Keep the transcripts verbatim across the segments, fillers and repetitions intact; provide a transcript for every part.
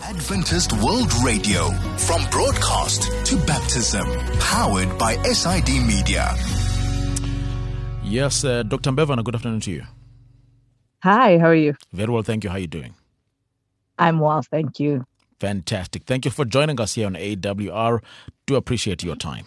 Adventist World Radio, from broadcast to baptism, powered by S I D Media. Yes, uh, Doctor Mbevana, good afternoon to you. Hi, how are you? Very well, thank you. How are you doing? I'm well, thank you. Fantastic. Thank you for joining us here on A W R. Do appreciate your time.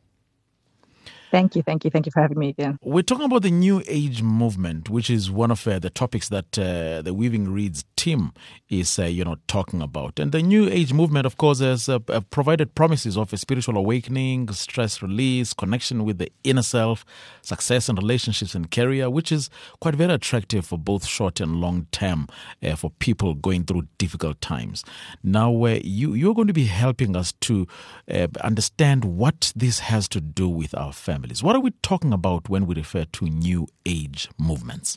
Thank you, thank you, thank you for having me again. We're talking about the New Age movement, which is one of uh, the topics that uh, the Weaving Reeds team is, uh, you know, talking about. And the New Age movement, of course, has uh, provided promises of a spiritual awakening, stress release, connection with the inner self, success in relationships and career, which is quite very attractive for both short and long term uh, for people going through difficult times. Now, uh, you, you're going to be helping us to uh, understand what this has to do with our family. What are we talking about when we refer to New Age movements?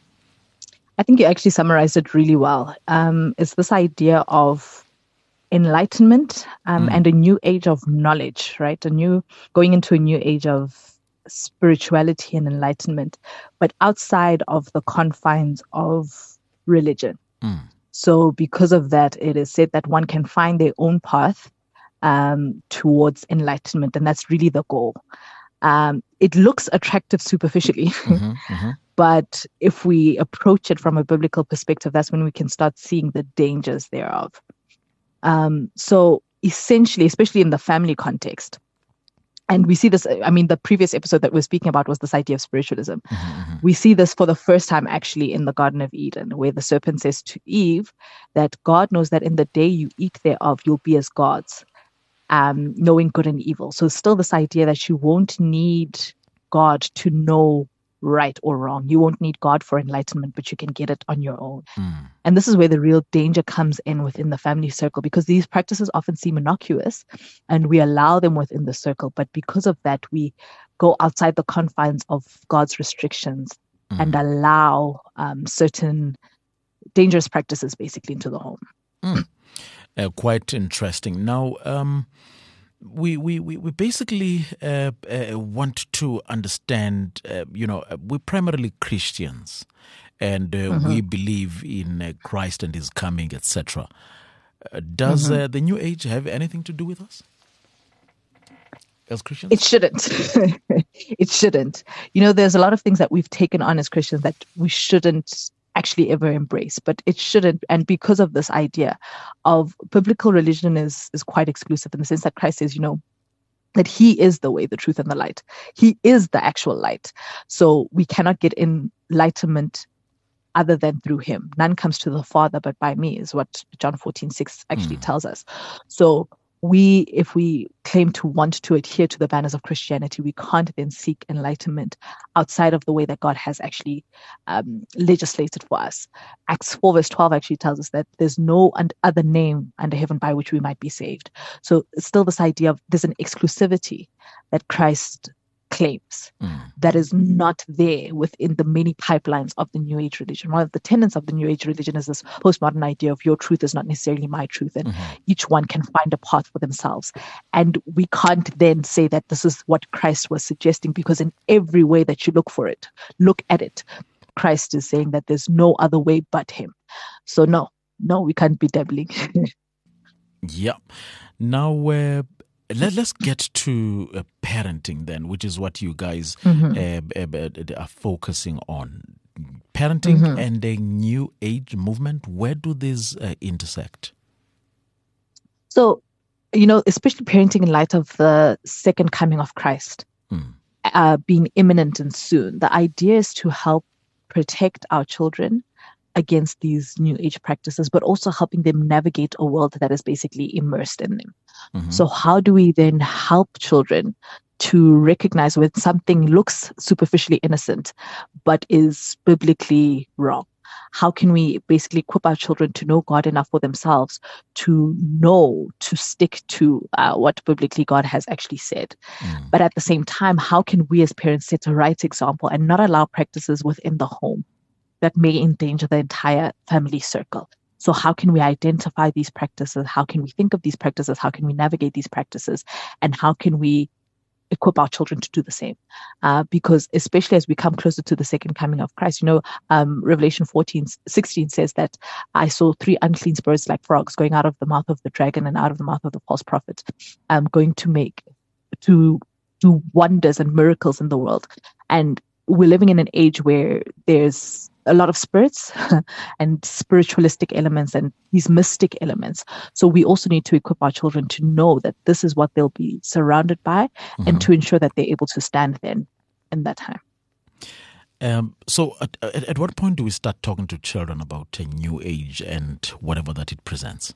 I think you actually summarized it really well. Um, it's this idea of enlightenment um, mm. and a new age of knowledge, right? A new going into a new age of spirituality and enlightenment, but outside of the confines of religion. Mm. So because of that, it is said that one can find their own path um, towards enlightenment, and that's really the goal. Um, it looks attractive superficially, mm-hmm, mm-hmm. but if we approach it from a biblical perspective, that's when we can start seeing the dangers thereof. Um, so essentially, especially in the family context, and we see this, I mean, the previous episode that we're speaking about was this idea of spiritualism. Mm-hmm, mm-hmm. We see this for the first time actually in the Garden of Eden, where the serpent says to Eve that God knows that in the day you eat thereof, you'll be as gods. Um, knowing good and evil. So still this idea that you won't need God to know right or wrong. You won't need God for enlightenment, but you can get it on your own. Mm. And this is where the real danger comes in within the family circle, because these practices often seem innocuous and we allow them within the circle. But because of that, we go outside the confines of God's restrictions mm. and allow um, certain dangerous practices basically into the home. Mm. Uh, quite interesting. Now, um, we, we, we we basically uh, uh, want to understand, uh, you know, we're primarily Christians and uh, mm-hmm. we believe in uh, Christ and his coming, et cetera. Uh, does mm-hmm. uh, the New Age have anything to do with us as Christians? It shouldn't. It shouldn't. You know, there's a lot of things that we've taken on as Christians that we shouldn't actually ever embrace, but it shouldn't. And because of this idea of biblical religion is is quite exclusive in the sense that Christ says, you know, that he is the way, the truth, and the light. He is the actual light. So we cannot get enlightenment other than through him. None comes to the Father but by me, is what John fourteen six actually mm. tells us. So we, if we claim to want to adhere to the banners of Christianity, we can't then seek enlightenment outside of the way that God has actually um, legislated for us. Acts four verse twelve actually tells us that there's no other name under heaven by which we might be saved. So it's still this idea of there's an exclusivity that Christ claims mm. that is not there within the many pipelines of the New Age religion. One of the tenets of the New Age religion is this postmodern idea of your truth is not necessarily my truth, and mm-hmm. each one can find a path for themselves. And we can't then say that this is what Christ was suggesting, because in every way that you look for it, look at it, Christ is saying that there's no other way but him. So no, no, we can't be dabbling. Yeah. Now, uh, Let, let's get to uh, parenting then, which is what you guys mm-hmm. uh, uh, are focusing on. Parenting mm-hmm. and the New Age movement, where do these uh, intersect? So, you know, especially parenting in light of the second coming of Christ mm. uh, being imminent and soon, the idea is to help protect our children against these New Age practices, but also helping them navigate a world that is basically immersed in them. Mm-hmm. So how do we then help children to recognize when something looks superficially innocent, but is biblically wrong? How can we basically equip our children to know God enough for themselves to know, to stick to uh, what biblically God has actually said? Mm. But at the same time, how can we as parents set a right example and not allow practices within the home that may endanger the entire family circle? So how can we identify these practices? How can we think of these practices? How can we navigate these practices? And how can we equip our children to do the same. Uh, because especially as we come closer to the second coming of Christ, you know, um, Revelation fourteen sixteen says that I saw three unclean spirits like frogs going out of the mouth of the dragon and out of the mouth of the false prophet, um, going to make, to do wonders and miracles in the world. And we're living in an age where there's a lot of spirits and spiritualistic elements and these mystic elements. So we also need to equip our children to know that this is what they'll be surrounded by, mm-hmm. and to ensure that they're able to stand then in that time. Um, so at, at, at what point do we start talking to children about a new age and whatever that it presents?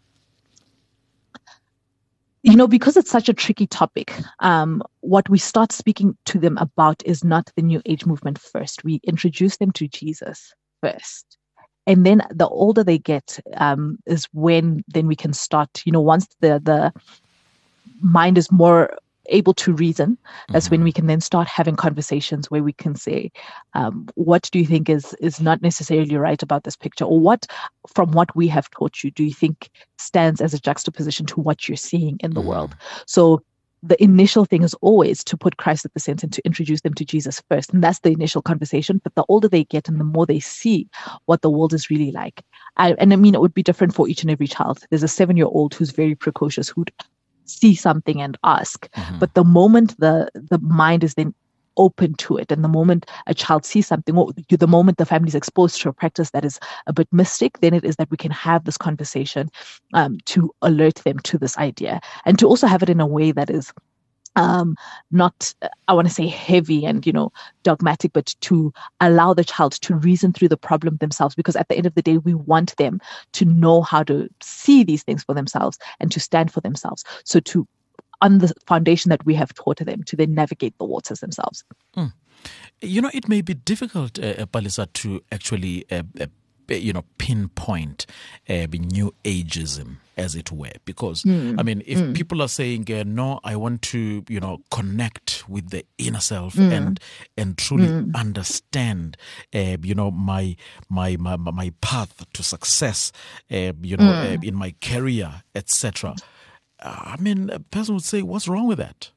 You know, because it's such a tricky topic, um, what we start speaking to them about is not the New Age movement first. We introduce them to Jesus first. And then the older they get um, is when then we can start, you know, once the, the mind is more able to reason, that's mm-hmm. when we can then start having conversations where we can say, um, what do you think is is not necessarily right about this picture? Or what, from what we have taught you, do you think stands as a juxtaposition to what you're seeing in the mm-hmm. world? So the initial thing is always to put Christ at the center and to introduce them to Jesus first. And that's the initial conversation. But the older they get and the more they see what the world is really like. I, and I mean, it would be different for each and every child. There's a seven-year-old who's very precocious, who'd see something and ask. Mm-hmm. But the moment the the mind is then open to it, and the moment a child sees something, or the moment the family is exposed to a practice that is a bit mystic, then it is that we can have this conversation um, to alert them to this idea, and to also have it in a way that is um, not, I want to say heavy and, you know, dogmatic, but to allow the child to reason through the problem themselves. Because at the end of the day, we want them to know how to see these things for themselves and to stand for themselves. So to, on the foundation that we have taught them, to then navigate the waters themselves. Mm. You know, it may be difficult, uh, Palesa, to actually, uh, uh, you know, pinpoint uh, New Ageism, as it were, because mm. I mean, if mm. people are saying, uh, "No, I want to, you know, connect with the inner self mm. and and truly mm. understand, uh, you know, my my my my path to success, uh, you know, mm. uh, in my career, et cetera" I mean, a person would say, "What's wrong with that?"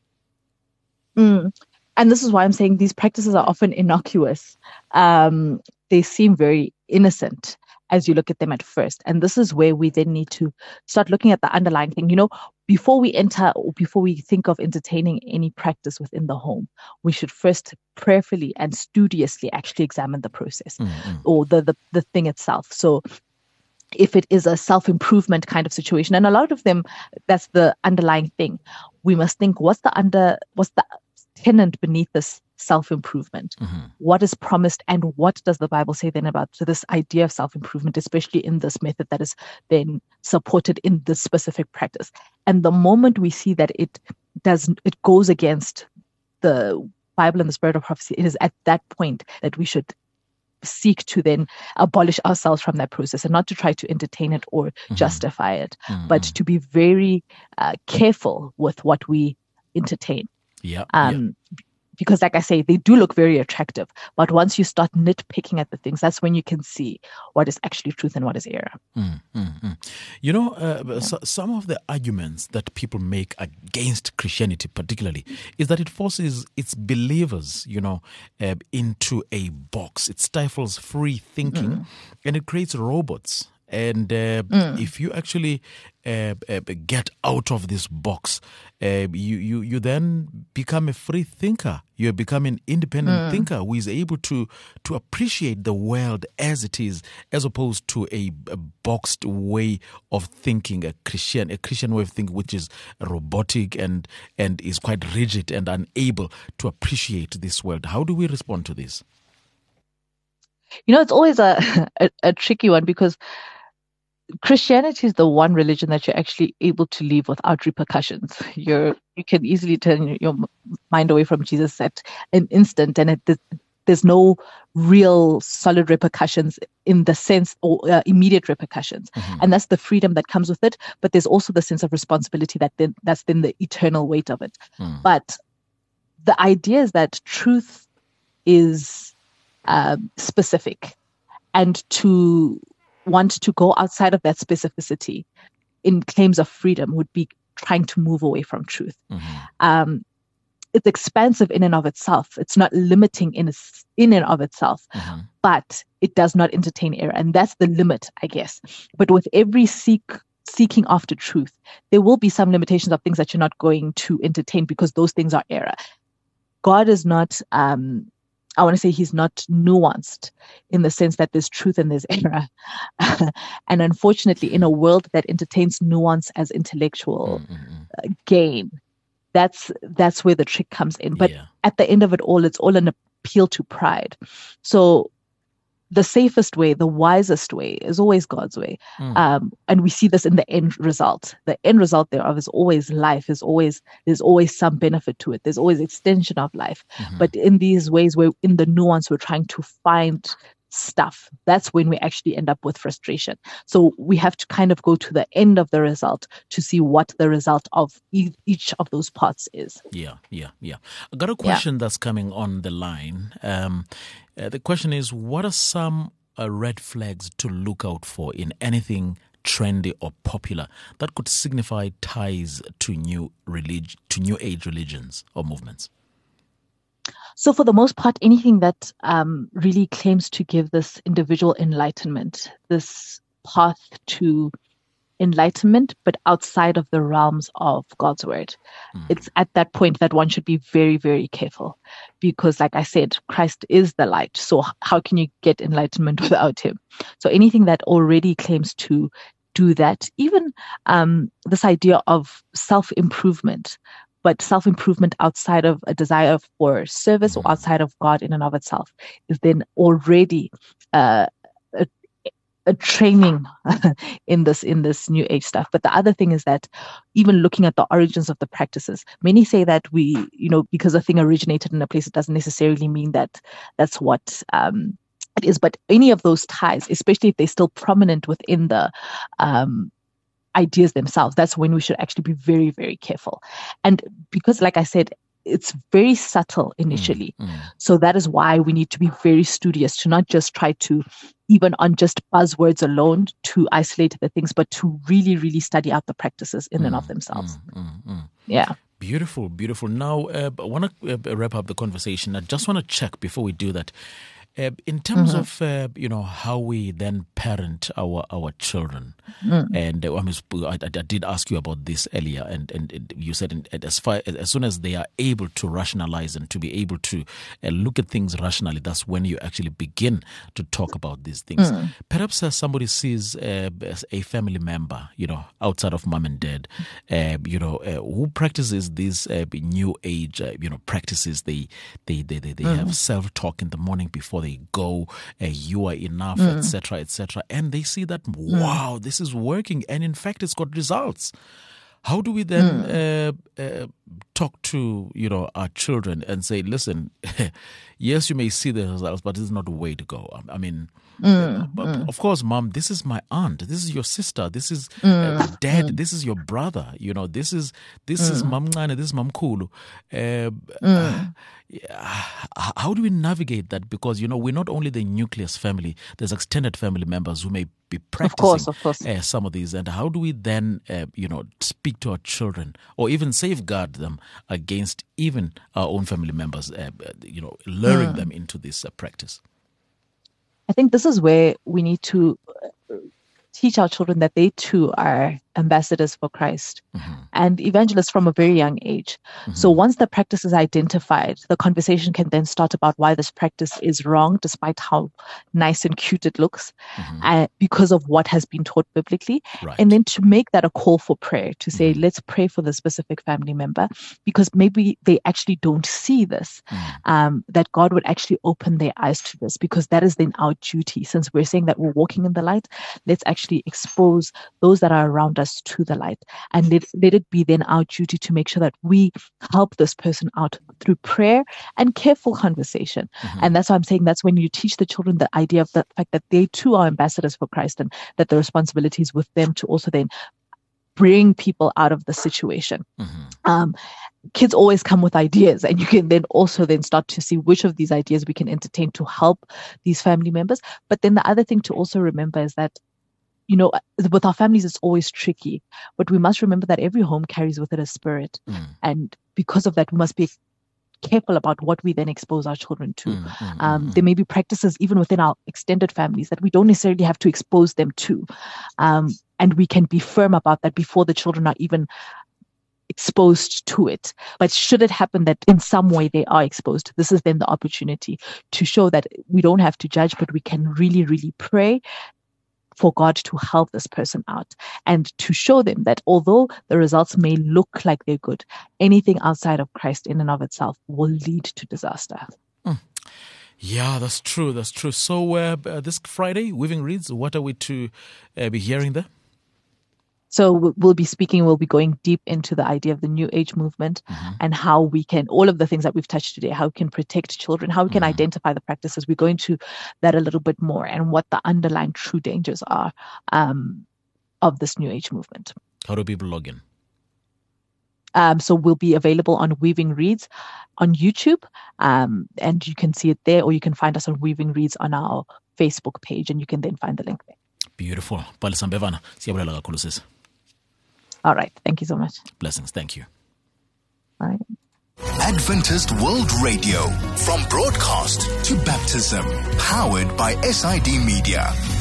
Mm. And this is why I'm saying these practices are often innocuous. Um, they seem very innocent as you look at them at first. And this is where we then need to start looking at the underlying thing. You know, before we enter or before we think of entertaining any practice within the home, we should first prayerfully and studiously actually examine the process mm-hmm. or the, the, the thing itself. So if it is a self-improvement kind of situation, and a lot of them, that's the underlying thing, we must think, what's the under, what's the tenant beneath this self-improvement? Mm-hmm. What is promised, and what does the Bible say then about so this idea of self-improvement, especially in this method that is then supported in this specific practice? And the moment we see that it does, it goes against the Bible and the spirit of prophecy, it is at that point that we should seek to then abolish ourselves from that process, and not to try to entertain it or mm-hmm. justify it, mm-hmm. but to be very uh, careful with what we entertain. Yeah. Um, yeah. Because like I say, they do look very attractive. But once you start nitpicking at the things, that's when you can see what is actually truth and what is error. Mm, mm, mm. You know, uh, yeah. so, some of the arguments that people make against Christianity particularly is that it forces its believers, you know, uh, into a box. It stifles free thinking mm. and it creates robots. And uh, mm. if you actually uh, uh, get out of this box, uh, you, you you then become a free thinker. You become an independent mm. thinker who is able to to appreciate the world as it is, as opposed to a, a boxed way of thinking, a Christian a Christian way of thinking, which is robotic and and is quite rigid and unable to appreciate this world. How do we respond to this? You know, it's always a, a, a tricky one, because Christianity is the one religion that you're actually able to leave without repercussions. You're you can easily turn your mind away from Jesus at an instant, and it, there's no real solid repercussions in the sense or uh, immediate repercussions. Mm-hmm. And that's the freedom that comes with it. But there's also the sense of responsibility that then that's then the eternal weight of it. Mm. But the idea is that truth is uh, specific, and to want to go outside of that specificity in claims of freedom would be trying to move away from truth. Mm-hmm. Um, it's expansive in and of itself. It's not limiting in in and of itself, mm-hmm. but it does not entertain error, and that's the limit, I guess. But with every seek seeking after truth, there will be some limitations of things that you're not going to entertain because those things are error. God is not. Um, I want to say he's not nuanced in the sense that there's truth and there's error. And unfortunately, in a world that entertains nuance as intellectual mm-hmm. uh, gain, that's that's where the trick comes in. But yeah. at the end of it all, it's all an appeal to pride. So the safest way, the wisest way is always God's way. Mm. Um, and we see this in the end result. The end result thereof is always life, is always, there's always some benefit to it. There's always extension of life. Mm-hmm. But in these ways, where in the nuance, we're trying to find stuff, that's when we actually end up with frustration. So we have to kind of go to the end of the result to see what the result of e- each of those parts is. Yeah, yeah, yeah. I got a question yeah. that's coming on the line. Um, uh, the question is, what are some uh, red flags to look out for in anything trendy or popular that could signify ties to new relig- to new age religions or movements? So for the most part, anything that um, really claims to give this individual enlightenment, this path to enlightenment, but outside of the realms of God's word, mm. it's at that point that one should be very, very careful. Because like I said, Christ is the light. So how can you get enlightenment without him? So anything that already claims to do that, even um, this idea of self-improvement, but self-improvement outside of a desire for service or outside of God in and of itself, is then already uh, a, a training in this in this new age stuff. But the other thing is that even looking at the origins of the practices, many say that we, you know, because a thing originated in a place, it doesn't necessarily mean that that's what um, it is. But any of those ties, especially if they're still prominent within the um, ideas themselves, that's when we should actually be very, very careful. And because, like I said, it's very subtle initially. Mm, mm. So that is why we need to be very studious to not just try to, even on just buzzwords alone, to isolate the things, but to really, really study out the practices in mm, and of themselves. Mm, mm, mm. Yeah. Beautiful, beautiful. Now, uh, I want to uh, wrap up the conversation. I just want to check before we do that. Uh, in terms mm-hmm. of uh, you know how we then parent our our children, mm. and uh, I, mean, I, I did ask you about this earlier, and, and, and you said in, as far as soon as they are able to rationalize and to be able to uh, look at things rationally, that's when you actually begin to talk about these things. Mm. Perhaps as somebody sees uh, as a family member, you know, outside of mom and dad, uh, you know, uh, who practices these uh, new age, uh, you know, practices. They they they they, they mm. have self talk in the morning before they go, uh, you are enough, mm. et cetera, et cetera. And they see that, wow, mm. this is working. And in fact, it's got results. How do we then mm. uh, uh, talk to, you know, our children and say, listen, yes, you may see the results, but this is not the way to go. I mean, mm. uh, mm. of course, mom, this is my aunt. This is your sister. This is mm. uh, dad. Mm. This is your brother. You know, this is this mm. is Mam Ngane. This is Mam Kulu. Uh, mm. uh, how do we navigate that? Because, you know, we're not only the nucleus family. There's extended family members who may be practicing of course, of course. Uh, some of these. And how do we then, uh, you know, speak to our children or even safeguard them against even our own family members, uh, you know, luring mm. them into this uh, practice? I think this is where we need to teach our children that they too are ambassadors for Christ mm-hmm. and evangelists from a very young age. Mm-hmm. So once the practice is identified, the conversation can then start about why this practice is wrong, despite how nice and cute it looks, mm-hmm. uh, because of what has been taught biblically. Right. And then to make that a call for prayer, to say, mm-hmm. let's pray for the specific family member, because maybe they actually don't see this, mm-hmm. um, that God would actually open their eyes to this, because that is then our duty. Since we're saying that we're walking in the light, let's actually expose those that are around us to the light, and let, let it be then our duty to make sure that we help this person out through prayer and careful conversation. Mm-hmm. And that's why I'm saying that's when you teach the children the idea of the fact that they too are ambassadors for Christ, and that the responsibility is with them to also then bring people out of the situation. Mm-hmm. Um, kids always come with ideas, and you can then also then start to see which of these ideas we can entertain to help these family members. But then the other thing to also remember is that, you know, with our families, it's always tricky, but we must remember that every home carries with it a spirit. Mm. And because of that, we must be careful about what we then expose our children to. Mm, mm, Um, mm, there may be practices even within our extended families that we don't necessarily have to expose them to. Um, and we can be firm about that before the children are even exposed to it. But should it happen that in some way they are exposed, this is then the opportunity to show that we don't have to judge, but we can really, really pray for God to help this person out, and to show them that although the results may look like they're good, anything outside of Christ in and of itself will lead to disaster. mm. Yeah, that's true. That's true. So uh, this Friday, Weaving Reeds, what are we to uh, be hearing there? So we'll be speaking, we'll be going deep into the idea of the New Age movement, mm-hmm. and how we can, all of the things that we've touched today, how we can protect children, how we can mm-hmm. identify the practices. We're going to that a little bit more, and what the underlying true dangers are um, of this New Age movement. How do people log in? Um, so we'll be available on Weaving Reeds on YouTube, um, and you can see it there, or you can find us on Weaving Reeds on our Facebook page, and you can then find the link there. Beautiful. Palesa Mbevana, siyabulela kakhulu sisi. All right. Thank you so much. Blessings. Thank you. All right. Adventist World Radio, from broadcast to baptism, powered by S I D Media.